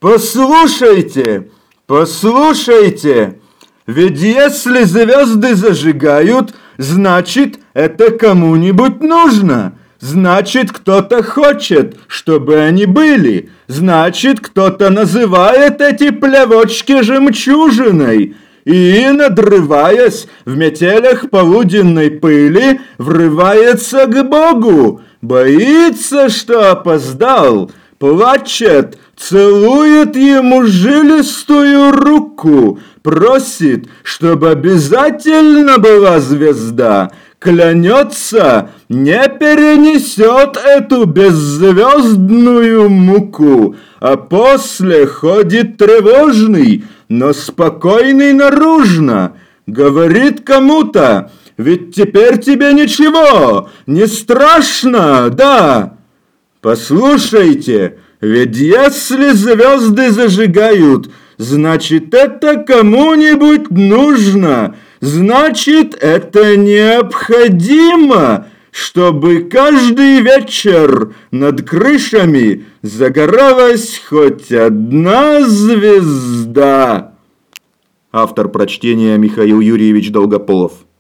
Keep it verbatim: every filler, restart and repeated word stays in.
Послушайте, послушайте, ведь если звезды зажигают, значит, это кому-нибудь нужно. Значит, кто-то хочет, чтобы они были. Значит, кто-то называет эти плевочки жемчужиной. И, надрываясь в метелях полуденной пыли, врывается к Богу. Боится, что опоздал, плачет, целует ему жилистую руку, просит, чтобы обязательно была звезда, клянется, не перенесет эту беззвездную муку, а после ходит тревожный, но спокойный наружно, говорит кому-то: ведь теперь тебе ничего, не страшно, да? Послушайте, ведь если звезды зажигают, значит, это кому-нибудь нужно, значит, это необходимо, чтобы каждый вечер над крышами загоралась хоть одна звезда. Автор прочтения Михаил Юрьевич Долгополов.